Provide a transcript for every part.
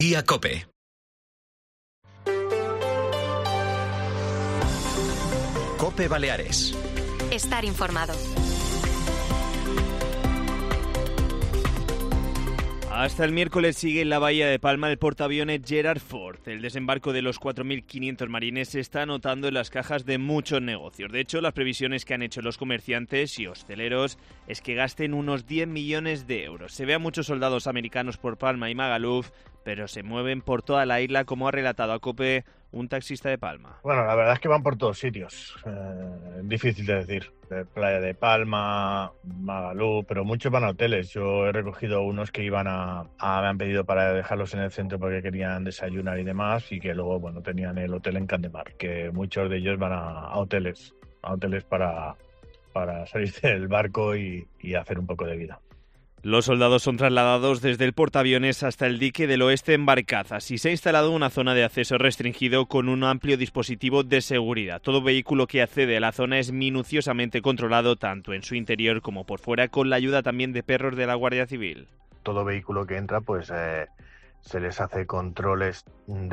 Día COPE. COPE Baleares. Estar informado. Hasta el miércoles sigue en la bahía de Palma el portaaviones Gerald Ford. El desembarco de los 4.500 marines se está anotando en las cajas de muchos negocios. De hecho, las previsiones que han hecho los comerciantes y hosteleros es que gasten unos 10 millones de euros. Se ve a muchos soldados americanos por Palma y Magaluf, pero se mueven por toda la isla, como ha relatado a COPE un taxista de Palma. Bueno, la verdad es que van por todos sitios. Difícil de decir. De Playa de Palma, Magaluf, pero muchos van a hoteles. Yo he recogido unos que me han pedido para dejarlos en el centro porque querían desayunar y demás, y que luego, bueno, tenían el hotel en Candemar, que muchos de ellos van a hoteles para salir del barco y hacer un poco de vida. Los soldados son trasladados desde el portaaviones hasta el dique del oeste en Barcazas y se ha instalado una zona de acceso restringido con un amplio dispositivo de seguridad. Todo vehículo que accede a la zona es minuciosamente controlado tanto en su interior como por fuera, con la ayuda también de perros de la Guardia Civil. Todo vehículo que entra, pues se les hace controles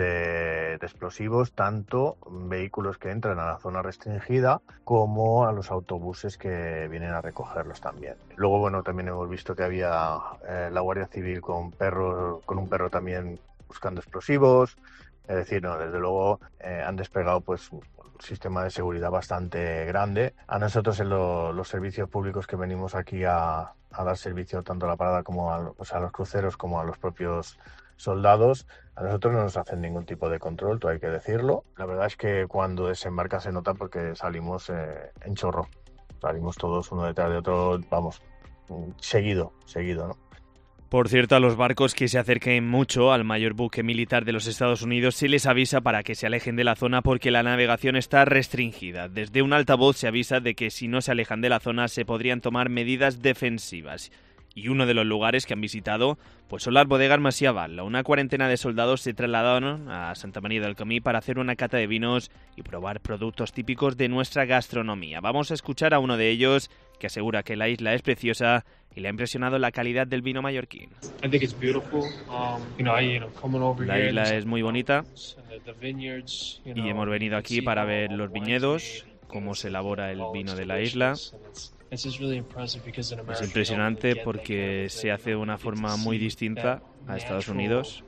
de explosivos, tanto vehículos que entran a la zona restringida como a los autobuses que vienen a recogerlos también. Luego, bueno, también hemos visto que había la Guardia Civil con un perro también buscando explosivos. Es decir, no, desde luego han desplegado pues un sistema de seguridad bastante grande. A nosotros en los servicios públicos que venimos aquí a dar servicio tanto a la parada como a los cruceros como a los propios soldados, a nosotros no nos hacen ningún tipo de control, todo hay que decirlo. La verdad es que cuando desembarca se nota porque salimos en chorro. Salimos todos uno detrás de otro, vamos, seguido, ¿no? Por cierto, a los barcos que se acerquen mucho al mayor buque militar de los Estados Unidos se les avisa para que se alejen de la zona porque la navegación está restringida. Desde un altavoz se avisa de que si no se alejan de la zona se podrían tomar medidas defensivas. Y uno de los lugares que han visitado pues son las bodegas Masiaval. Una cuarentena de soldados se trasladaron a Santa María del Camí para hacer una cata de vinos y probar productos típicos de nuestra gastronomía. Vamos a escuchar a uno de ellos que asegura que la isla es preciosa y le ha impresionado la calidad del vino mallorquín. La isla es muy bonita y hemos venido aquí para ver los viñedos, cómo se elabora el vino de la isla. Es impresionante porque se hace de una forma muy distinta a Estados Unidos.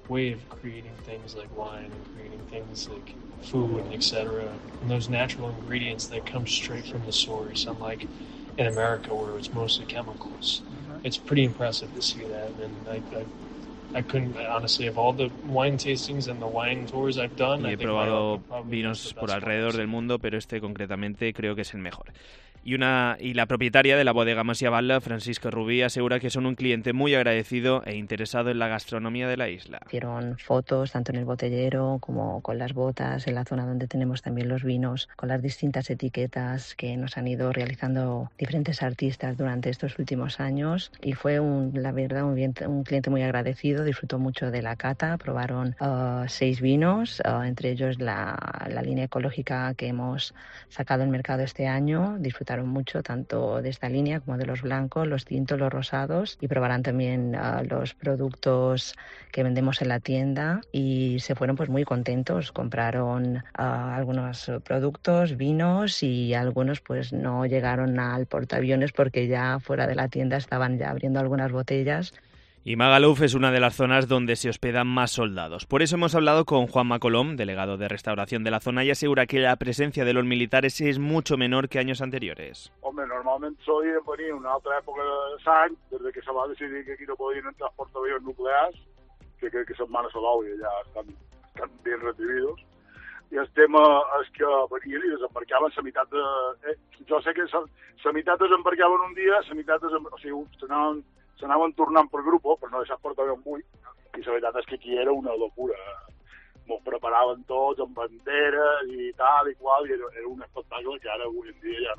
Y he probado vinos por alrededor del mundo, pero este concretamente creo que es el mejor. Y la propietaria de la bodega Masiaval, Francisca Rubí, asegura que son un cliente muy agradecido e interesado en la gastronomía de la isla. Hicieron fotos tanto en el botellero como con las botas, en la zona donde tenemos también los vinos, con las distintas etiquetas que nos han ido realizando diferentes artistas durante estos últimos años. Y fue la verdad un cliente muy agradecido, disfrutó mucho de la cata, probaron 6 vinos, entre ellos la línea ecológica que hemos sacado al mercado este año. Disfrutaron mucho tanto de esta línea como de los blancos, los tintos, los rosados, y probarán también los productos que vendemos en la tienda y se fueron pues muy contentos. Compraron algunos productos, vinos, y algunos pues no llegaron al portaaviones porque ya fuera de la tienda estaban ya abriendo algunas botellas. Y Magaluf es una de las zonas donde se hospedan más soldados. Por eso hemos hablado con Juanma Colom, delegado de restauración de la zona, y asegura que la presencia de los militares es mucho menor que años anteriores. Home, normalment solien venir en una altra època d'any, des que se va decidir que aquí no podien entrar portaavions nuclears, que crec que Setmana Salou i allà estan ben recibidos. I el tema és que venien i desembarcaven la meitat de... Jo sé que la meitat desembarcaven un dia, la meitat s'anaven tornant per grup, per no deixar portaavions buit, i la veritat és que aquí era una locura. Ens preparaven tots amb banderes i tal i qual, i era un espectacle que ara avui en dia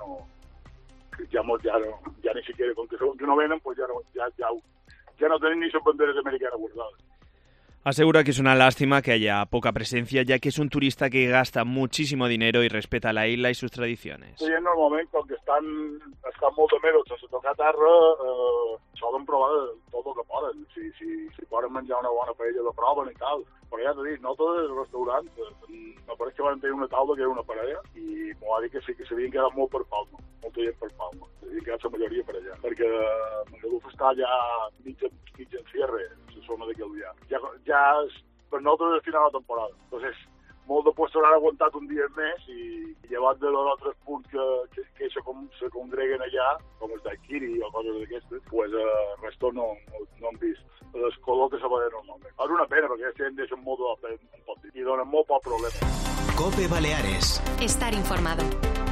ja ni siquiera, com que no venen, pues ja no tenim ni les banderes americanes guardades. Asegura que es una lástima que haya poca presencia, ya que es un turista que gasta muchísimo dinero y respeta la isla y sus tradiciones. Sí, normalment, com que estan molt de meros sense tocar terra, solen provar tot el que poden. Si poden menjar una bona paella de proven i tal. Però ja t'he dit, no tots els restaurants, me pareix que van tenir una taula que era una parella i m'ho va dir que sí, que s'havien quedat molt per Palma, molta gent per Palma. S'havien quedat la majoria per allà, perquè Magaluf està ja mig en cierre, la zona de Calvià. Ja per nosaltres és final de temporada. Entonces, molts de puestos han aguantat un dia més i llevat de los altres punts que se congreguen allà, com els d'Aikiri o coses d'aquestes, pues el resto no han vist el color que se va veure normalment. És una pena, perquè aquesta gent deixen molt de la pena i donen molt poc problema. COPE Baleares. Estar informado.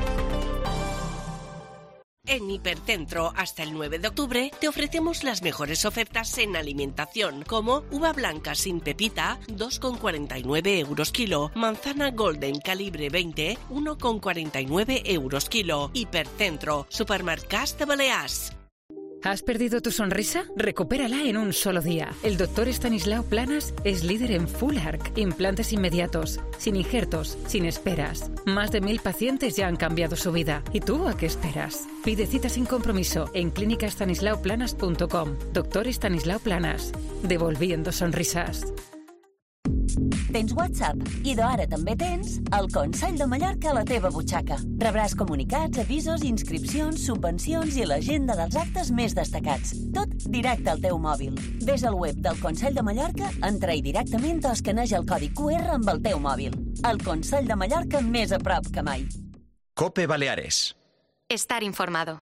En Hipercentro, hasta el 9 de octubre, te ofrecemos las mejores ofertas en alimentación, como uva blanca sin pepita, 2,49 euros kilo, manzana golden calibre 20, 1,49 euros kilo. Hipercentro, supermercats de Balears. ¿Has perdido tu sonrisa? Recupérala en un solo día. El Dr. Estanislao Planas es líder en Full Arch, implantes inmediatos, sin injertos, sin esperas. Más de 1000 pacientes ya han cambiado su vida. ¿Y tú a qué esperas? Pide cita sin compromiso en clínicaestanislaoplanas.com. Dr. Estanislao Planas, devolviendo sonrisas. Tens WhatsApp i d'ara també tens el Consell de Mallorca a la teva butxaca. Rebràs comunicats, avisos, inscripcions, subvencions i l'agenda dels actes més destacats. Tot directe al teu mòbil. Ves al web del Consell de Mallorca, entra-hi directament o escaneja el codi QR amb el teu mòbil. El Consell de Mallorca més a prop que mai. COPE Baleares. Estar informado.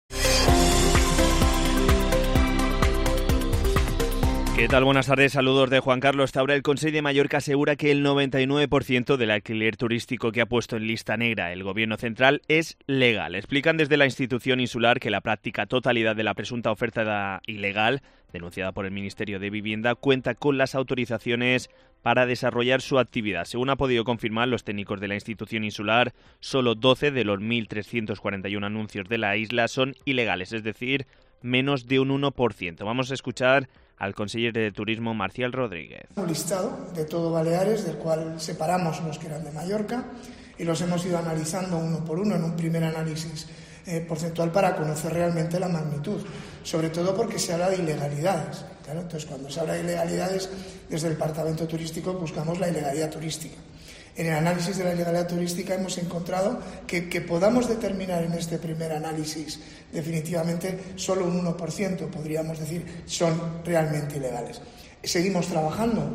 ¿Qué tal? Buenas tardes, saludos de Juan Carlos Taura. El Consell de Mallorca asegura que el 99% del alquiler turístico que ha puesto en lista negra el Gobierno central es legal. Explican desde la institución insular que la práctica totalidad de la presunta oferta ilegal, denunciada por el Ministerio de Vivienda, cuenta con las autorizaciones para desarrollar su actividad. Según ha podido confirmar los técnicos de la institución insular, solo 12 de los 1.341 anuncios de la isla son ilegales, es decir, menos de un 1%. Vamos a escuchar al consejero de Turismo, Marcial Rodríguez. Un listado de todo Baleares, del cual separamos los que eran de Mallorca y los hemos ido analizando uno por uno en un primer análisis porcentual para conocer realmente la magnitud, sobre todo porque se habla de ilegalidades. Claro, entonces, cuando se habla de ilegalidades, desde el Departamento Turístico buscamos la ilegalidad turística. En el análisis de la ilegalidad turística hemos encontrado que podamos determinar en este primer análisis definitivamente solo un 1%, podríamos decir, son realmente ilegales. Seguimos trabajando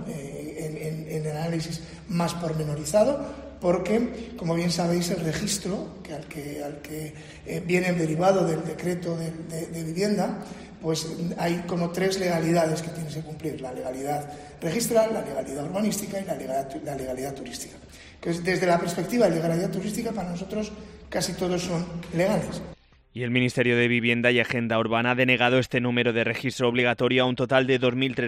en el análisis más pormenorizado porque, como bien sabéis, el registro al que viene derivado del decreto de vivienda, pues hay como 3 legalidades que tienes que cumplir: la legalidad registral, la legalidad urbanística y la legalidad turística. Entonces, desde la perspectiva de legalidad turística, para nosotros casi todos son legales. Y el Ministerio de Vivienda y Agenda Urbana ha denegado este número de registro obligatorio a un total de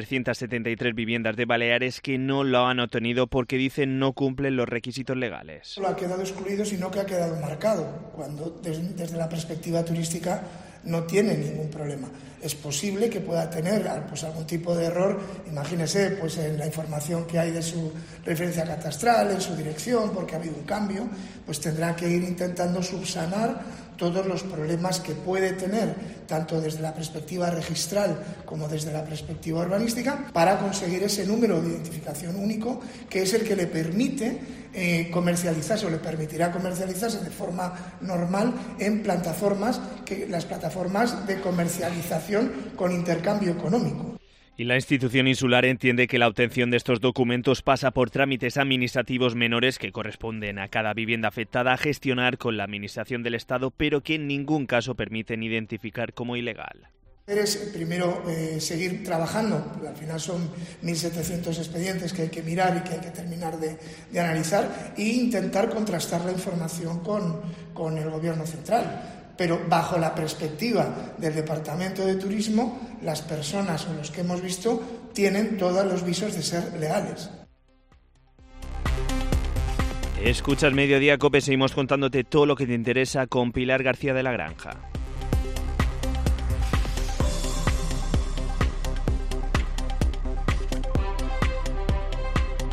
2.373 viviendas de Baleares que no lo han obtenido porque dicen no cumplen los requisitos legales. No ha quedado excluido, sino que ha quedado marcado, cuando desde la perspectiva turística no tiene ningún problema. Es posible que pueda tener pues algún tipo de error, imagínese, pues en la información que hay de su referencia catastral, en su dirección, porque ha habido un cambio, pues tendrá que ir intentando subsanar todos los problemas que puede tener, tanto desde la perspectiva registral como desde la perspectiva urbanística, para conseguir ese número de identificación único, que es el que le permite comercializarse o le permitirá comercializarse de forma normal en plataformas, las plataformas de comercialización con intercambio económico. Y la institución insular entiende que la obtención de estos documentos pasa por trámites administrativos menores que corresponden a cada vivienda afectada a gestionar con la Administración del Estado, pero que en ningún caso permiten identificar como ilegal. Es primero seguir trabajando, al final son 1.700 expedientes que hay que mirar y que hay que terminar de analizar, e intentar contrastar la información con el Gobierno central. Pero bajo la perspectiva del Departamento de Turismo, las personas o los que hemos visto tienen todos los visos de ser legales. Escuchas Mediodía COPE, seguimos contándote todo lo que te interesa con Pilar García de la Granja.